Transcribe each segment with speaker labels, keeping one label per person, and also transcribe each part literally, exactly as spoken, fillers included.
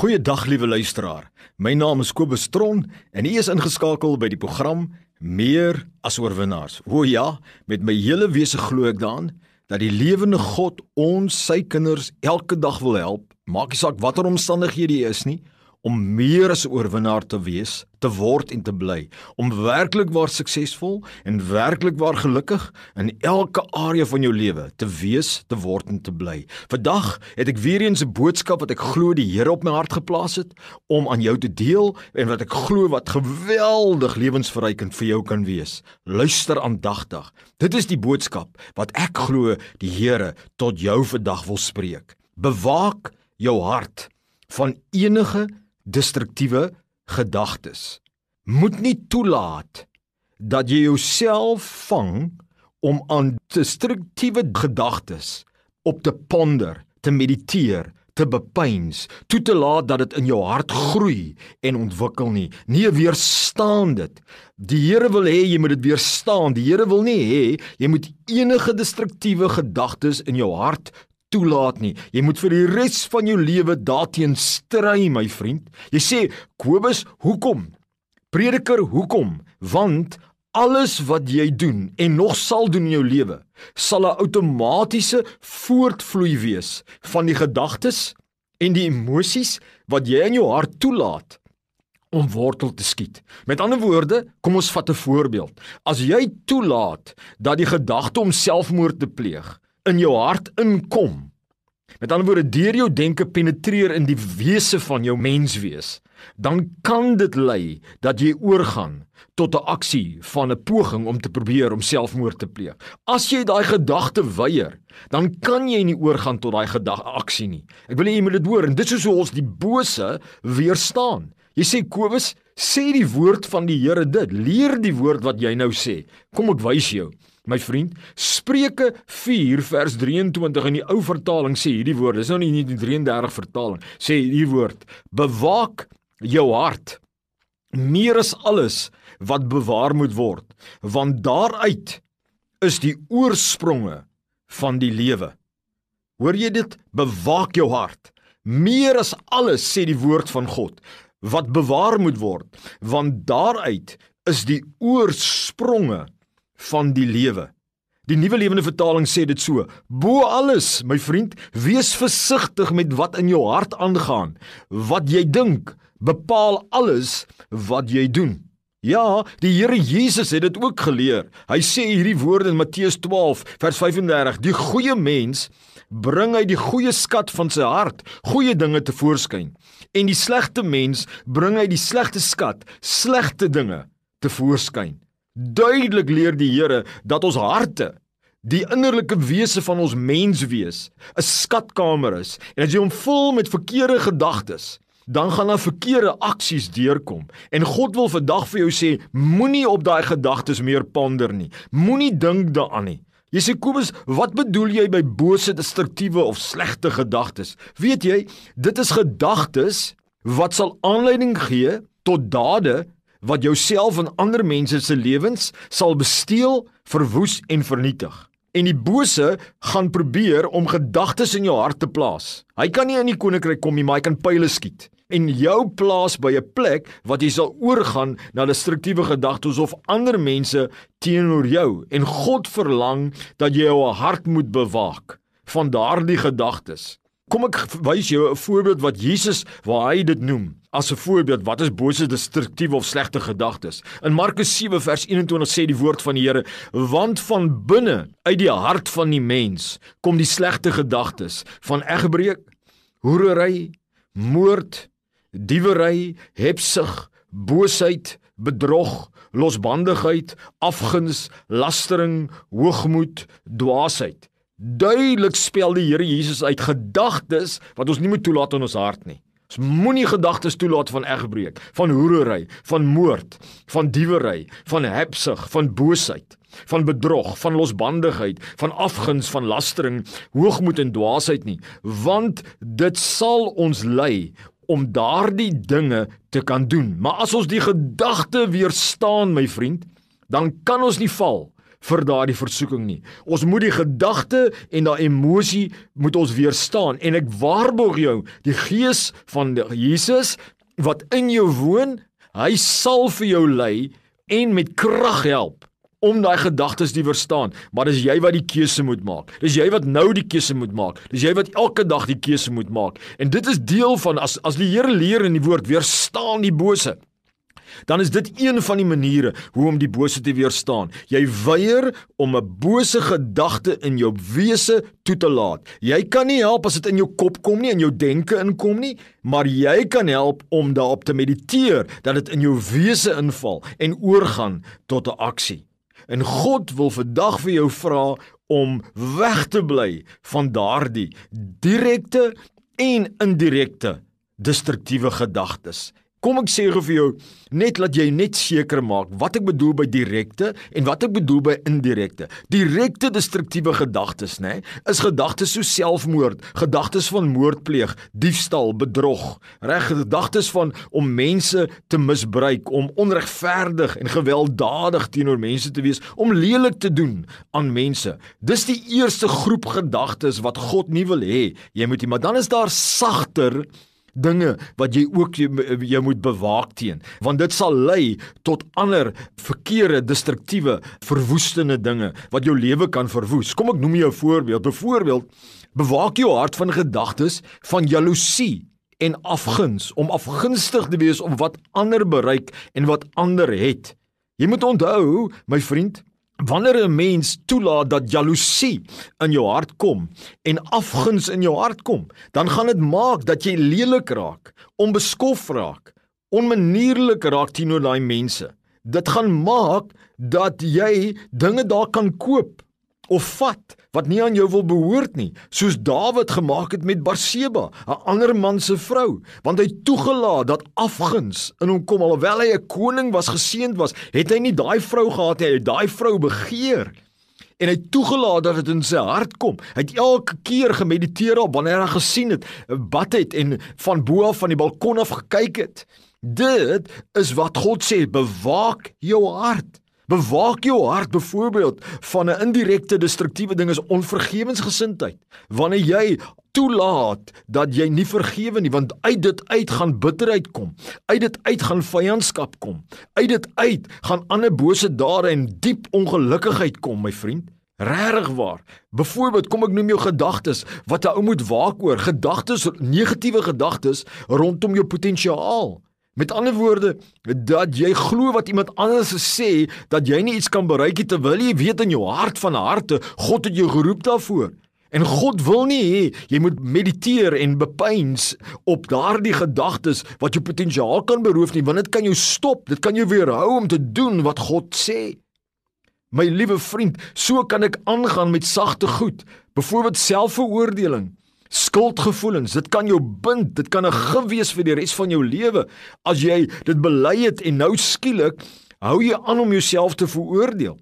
Speaker 1: Goeiedag liewe luisteraar, my naam is Kobus Tron en u is ingeskakel by die program Meer as Oorwinnaars. O ja, met my hele wese glo ek daaraan, dat die lewende God ons, sy kinders, elke dag wil help, maak nie saak watter omstandighede jy is nie, om meer as 'n oorwinnaar te wees, te word en te bly, om werklik waar suksesvol en werklik waar gelukkig in elke area van jou lewe te wees, te word en te bly. Vandag het ek weer eens 'n boodskap wat ek glo die Here op my hart geplaas het, om aan jou te deel en wat ek glo wat geweldig lewensverrykend vir jou kan wees. Luister aandagtig. Dit is die boodskap wat ek glo die Here tot jou vandag wil spreek. Bewaak jou hart van enige destruktiewe gedagtes. Moet nie toelaat dat jy jouself vang om aan destruktiewe gedagtes op te ponder, te mediteer, te bepeins, toe te laat dat dit in jou hart groei en ontwikkel nie. Nee, weerstaan dit. Die Here wil hê jy moet dit weerstaan. Die Here wil nie hê jy moet enige destruktiewe gedagtes in jou hart toelaat nie. Jy moet vir die res van jou lewe daarteen stry, my vriend. Jy sê, Kobus, hoekom? Prediker, hoekom? Want alles wat jy doen en nog sal doen in jou lewe, sal 'n outomatiese voortvloei wees van die gedagtes en die emosies wat jy in jou hart toelaat om wortel te skiet. Met ander woorde, kom ons vat 'n voorbeeld. As jy toelaat dat die gedagte om selfmoord te pleeg in jou hart inkom, met ander woorde, deur jou denke penetreer in die wese van jou menswees, dan kan dit lei dat jy oorgaan tot 'n aksie van 'n poging om te probeer om selfmoord te pleeg. As jy daai gedagte weier, dan kan jy nie oorgaan tot daai gedagte aksie nie. Ek wil hê jy moet dit hoor, en dit is hoe ons die bose weerstaan. Jy sê, Kobus, sê die woord van die Here dit, leer die woord wat jy nou sê. Kom ek wys jou. My vriend, Spreuke vier vers drieëntwintig in die ou vertaling sê hierdie woord, dis nou nie die drie en dertig vertaling, sê hierdie woord, bewaak jou hart, meer as alles wat bewaar moet word, want daaruit is die oorspronge van die lewe. Hoor jy dit? Bewaak jou hart, meer as alles, sê die woord van God, wat bewaar moet word, want daaruit is die oorspronge van die lewe. Die Nuwe Lewende Vertaling sê dit so, bo alles, my vriend, wees versigtig met wat in jou hart aangaan. Wat jy dink, bepaal alles wat jy doen. Ja, die Here Jesus het dit ook geleer. Hy sê hierdie woorde in Matteus twaalf, vers vyf en dertig, die goeie mens bring uit die goeie skat van sy hart goeie dinge tevoorskyn, en die slegte mens bring uit die slegte skat slegte dinge tevoorskyn. Duidelik leer die Here dat ons harte, die innerlike wese van ons menswees, 'n skatkamer is, en as jy hom vul met verkeerde gedagtes, dan gaan daar verkeerde aksies deurkom. En God wil vandag vir jou sê, moenie op daai gedagtes meer ponder nie. Moenie dink daaraan nie. Jy sê, Kobus, wat bedoel jy by bose, destruktiewe of slegte gedagtes? Weet jy, dit is gedagtes wat sal aanleiding gee tot dade wat jouself en ander mense se lewens sal besteel, verwoes en vernietig. En die bose gaan probeer om gedagtes in jou hart te plaas. Hy kan nie in die koninkryk kom nie, maar hy kan pyle skiet. En jou plaas by 'n plek wat jy sal oorgaan na destruktiewe gedagtes of ander mense teenoor jou. En God verlang dat jy jou hart moet bewaak van daardie gedagtes. Kom ek wys jou 'n voorbeeld wat Jesus, waar hy dit noem, as 'n voorbeeld, wat is bose, destruktiewe of slegte gedagtes. In Markus sewe vers eenentwintig sê die woord van die Here, want van binne, uit die hart van die mens, kom die slegte gedagtes, van egbreek, hoerery, moord, diewery, hebsug, boosheid, bedrog, losbandigheid, afguns, lastering, hoogmoed, dwaasheid. Duidelik spel die Here Jesus uit gedagtes wat ons nie moet toelaat in ons hart nie. Ons moenie gedagtes toelaat van egbreek, van hoerery, van moord, van diewery, van hebsug, van boosheid, van bedrog, van losbandigheid, van afguns, van lastering, hoogmoed en dwaasheid nie, want dit sal ons lei om daardie dinge te kan doen. Maar as ons die gedagte weerstaan, my vriend, dan kan ons nie val vir daardie versoeking nie. Ons moet die gedagte en daai emosie moet ons weerstaan en ek waarborg jou, die gees van Jesus wat in jou woon, hy sal vir jou lei en met krag help om daai gedagtes te weerstaan, maar dis jy wat die keuse moet maak. Dis jy wat nou die keuse moet maak. Dis jy wat elke dag die keuse moet maak. En dit is deel van as as die Here leer in die woord weerstaan die bose. Dan is dit een van die maniere hoe om die bose te weerstaan. Jy weier om 'n bose gedagte in jou wese toe te laat. Jy kan nie help as dit in jou kop kom nie, in jou denke inkom nie, maar jy kan help om daarop te mediteer, dat dit in jou wese inval en oorgaan tot 'n aksie. En God wil vandag vir jou vra om weg te bly van daardie direkte en indirekte destruktiewe gedagtes. Kom ek sê vir jou, net laat jy net seker maak wat ek bedoel by direkte en wat ek bedoel by indirekte. Direkte destruktiewe gedagtes, né, is gedagtes so selfmoord, gedagtes van moordpleeg, diefstal, bedrog, reg, gedagtes van om mense te misbruik, om onregverdig en gewelddadig teenoor mense te wees, om lelik te doen aan mense. Dis die eerste groep gedagtes wat God nie wil hê jy moet hê, maar dan is daar sagter dinge wat jy ook jy, jy moet bewaak teen, want dit sal lei tot ander verkeerde, destruktiewe, verwoestende dinge wat jou lewe kan verwoes. Kom ek noem jou 'n voorbeeld. Byvoorbeeld, bewaak jou hart van gedagtes van jaloesie en afguns, om afgunstig te wees om wat ander bereik en wat ander het. Jy moet onthou, my vriend, wanneer 'n mens toelaat dat jaloesie in jou hart kom en afguns in jou hart kom, dan gaan dit maak dat jy lelik raak, onbeskof raak, onmanierlik raak teenoor daai mense. Dit gaan maak dat jy dinge daar kan koop of vat wat nie aan jou wil behoort nie, soos Dawid gemaak het met Batseba, 'n ander man se vrou, want hy toegelaat dat afguns in hom kom, alhoewel hy 'n koning was, geseënd was, het hy nie daai vrou gehad nie, hy het daai vrou begeer, en hy toegelaat dat dit in sy hart kom. Hy het elke keer gemediteer op, wanneer hy gesien het, bad het, en van bo af van die balkon af gekyk het. Dit is wat God sê, bewaak jou hart. Bewaak jou hart byvoorbeeld van 'n indirekte destruktiewe ding is onvergewensgesindheid. Wanneer jy toelaat dat jy nie vergewe nie, want uit dit uit gaan bitterheid kom, uit dit uit gaan vyandskap kom, uit dit uit gaan ander bose dade en diep ongelukkigheid kom, my vriend. Regtig waar. Byvoorbeeld, kom ek noem jou gedagtes, wat 'n ou moet waak oor, gedagtes, negatiewe gedagtes rondom jou potensiaal. Met ander woorde, dat jy glo wat iemand anders sê, dat jy nie iets kan bereik nie, terwyl jy weet in jou hart van harte, God het jou geroep daarvoor. En God wil nie hê, jy moet mediteer en bepeins op daardie gedagtes wat jou potensiaal kan beroof nie, want dit kan jou stop, dit kan jou weerhou om te doen wat God sê. My liewe vriend, so kan ek aangaan met sagte goed, byvoorbeeld selfveroordeling, skuldgevoelens, dit kan jou bind, dit kan 'n gif wees vir die res van jou lewe, as jy dit bely het en nou skielik, hou jy aan om jouself te veroordeel.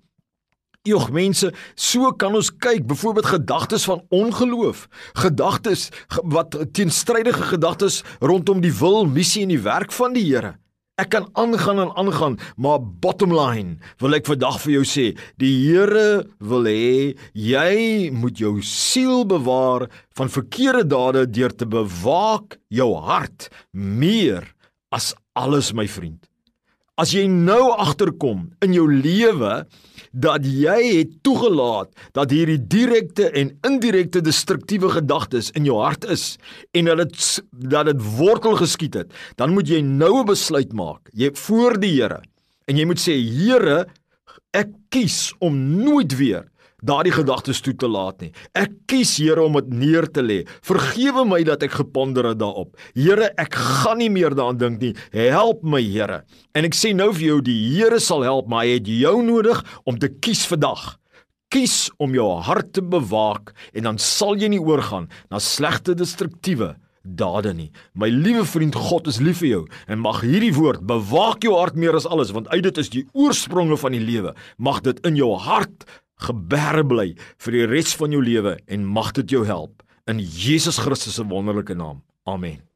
Speaker 1: Jog mense, so kan ons kyk, byvoorbeeld gedagtes van ongeloof, gedagtes, wat teenstrydige gedagtes rondom die wil, missie en die werk van die Here. Ek kan aangaan en aangaan, maar bottom line, wil ek vandag vir jou sê, die Here wil hê, jy moet jou siel bewaar van verkeerde dade deur te bewaak jou hart, meer as alles, my vriend. As jy nou agterkom in jou lewe, dat jy het toegelaat dat hierdie direkte en indirekte destruktiewe gedagtes in jou hart is, en dat dit, dat dit wortel geskiet het, dan moet jy nou 'n besluit maak, jy voor die Here, en jy moet sê, Here, ek kies om nooit weer daardie gedagtes toe te laat nie. Ek kies, Here, om dit neer te lê. Vergewe my dat ek geponder het daarop. Here, ek gaan nie meer daaraan dink nie. Help my, Here. En ek sê nou vir jou, die Here sal help, maar hy het jou nodig om te kies vandag. Kies om jou hart te bewaak, en dan sal jy nie oorgaan na slegte destruktiewe dade nie. My liewe vriend, God is lief vir jou, en mag hierdie woord, bewaak jou hart meer as alles, want uit dit is die oorspronge van die lewe. Mag dit in jou hart geberre bly vir die res van jou lewe, en mag dit jou help in Jesus Christus se wonderlike naam. Amen.